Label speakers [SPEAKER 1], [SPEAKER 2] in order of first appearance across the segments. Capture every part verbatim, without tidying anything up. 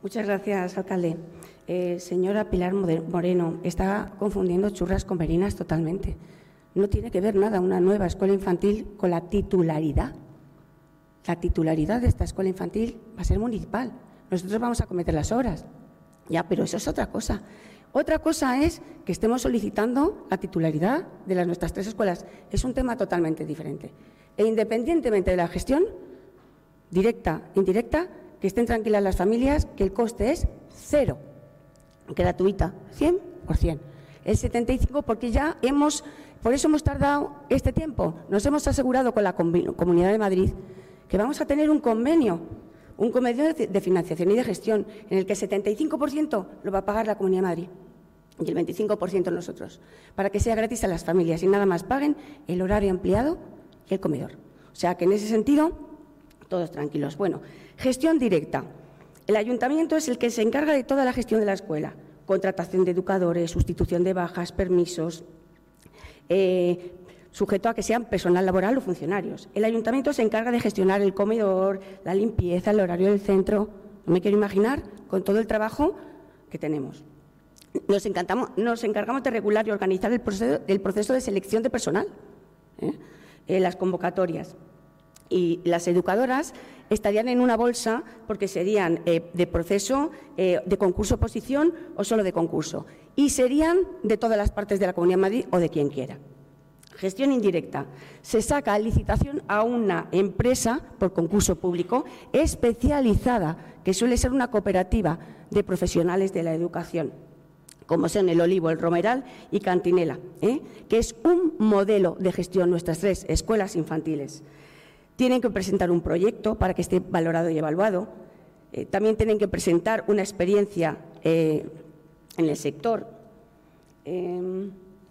[SPEAKER 1] Muchas gracias, alcalde. Eh, señora Pilar Moreno, está confundiendo churras con merinas totalmente. No tiene que ver nada una nueva escuela infantil con la titularidad. La titularidad de esta escuela infantil va a ser municipal. Nosotros vamos a acometer las obras. Ya, pero eso es otra cosa. Otra cosa es que estemos solicitando la titularidad de las nuestras tres escuelas. Es un tema totalmente diferente. E independientemente de la gestión, directa, indirecta, que estén tranquilas las familias, que el coste es cero, gratuita, cien por cien. El setenta y cinco por ciento porque ya hemos, por eso hemos tardado este tiempo. Nos hemos asegurado con la Comunidad de Madrid que vamos a tener un convenio, un convenio de financiación y de gestión, en el que el setenta y cinco por ciento lo va a pagar la Comunidad de Madrid y el veinticinco por ciento nosotros, para que sea gratis a las familias y nada más paguen el horario ampliado y el comedor. O sea que en ese sentido, todos tranquilos. Bueno, gestión directa. El ayuntamiento es el que se encarga de toda la gestión de la escuela, contratación de educadores, sustitución de bajas, permisos, eh, sujeto a que sean personal laboral o funcionarios. El ayuntamiento se encarga de gestionar el comedor, la limpieza, el horario del centro. No me quiero imaginar con todo el trabajo que tenemos. Nos, encantamos, nos encargamos de regular y organizar el proceso, el proceso de selección de personal, ¿eh? Eh, las convocatorias. Y las educadoras estarían en una bolsa porque serían eh, de proceso, eh, de concurso-oposición o solo de concurso. Y serían de todas las partes de la Comunidad de Madrid o de quien quiera. Gestión indirecta. Se saca a licitación a una empresa por concurso público especializada, que suele ser una cooperativa de profesionales de la educación, como son el Olivo, el Romeral y Cantinela, ¿eh? que es un modelo de gestión nuestras tres escuelas infantiles. Tienen que presentar un proyecto para que esté valorado y evaluado. Eh, también tienen que presentar una experiencia eh, en el sector. Eh,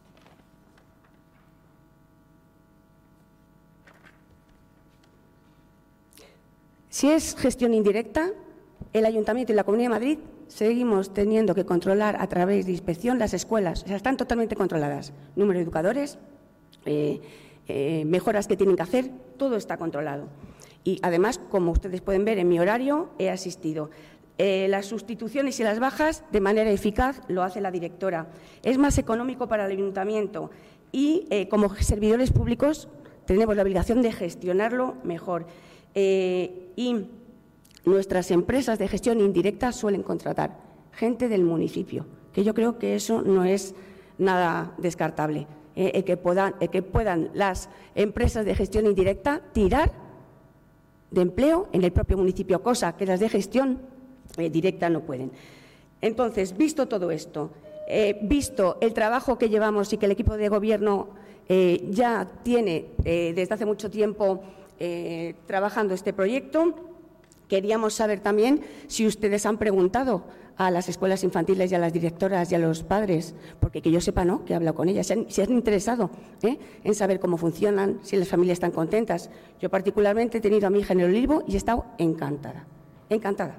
[SPEAKER 1] si es gestión indirecta, el Ayuntamiento y la Comunidad de Madrid seguimos teniendo que controlar a través de inspección las escuelas. O sea, están totalmente controladas. Número de educadores, eh, eh, mejoras que tienen que hacer, todo está controlado. Y además, como ustedes pueden ver en mi horario, he asistido. Eh, las sustituciones y las bajas de manera eficaz lo hace la directora. Es más económico para el Ayuntamiento y eh, como servidores públicos tenemos la obligación de gestionarlo mejor. Eh, y nuestras empresas de gestión indirecta suelen contratar gente del municipio, que yo creo que eso no es nada descartable. Eh, el que puedan, el que puedan las empresas de gestión indirecta tirar de empleo en el propio municipio, cosa que las de gestión eh, directa no pueden. Entonces, visto todo esto, eh, visto el trabajo que llevamos y que el equipo de gobierno eh, ya tiene eh, desde hace mucho tiempo eh, trabajando este proyecto, queríamos saber también si ustedes han preguntado a las escuelas infantiles y a las directoras y a los padres, porque que yo sepa, no, que he hablado con ellas, se han, se han interesado ¿eh? en saber cómo funcionan, si las familias están contentas. Yo particularmente he tenido a mi hija en el Olivo y he estado encantada, encantada.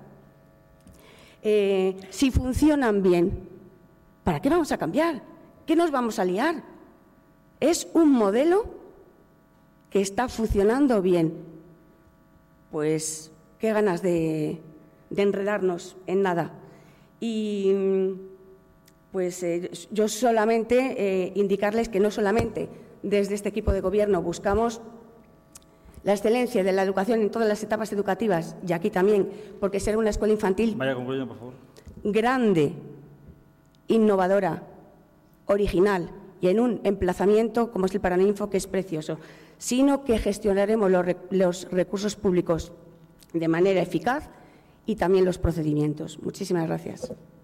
[SPEAKER 1] Eh, si funcionan bien, ¿para qué vamos a cambiar? ¿Qué nos vamos a liar? Es un modelo que está funcionando bien. Pues qué ganas de, de enredarnos en nada. Y pues eh, yo solamente eh, indicarles que no solamente desde este equipo de gobierno buscamos la excelencia de la educación en todas las etapas educativas, y aquí también, porque será una escuela infantil
[SPEAKER 2] Vaya concluyendo, por favor. Grande,
[SPEAKER 1] innovadora, original y en un emplazamiento como es el Paraninfo, que es precioso, sino que gestionaremos los, los recursos públicos de manera eficaz y también los procedimientos. Muchísimas gracias.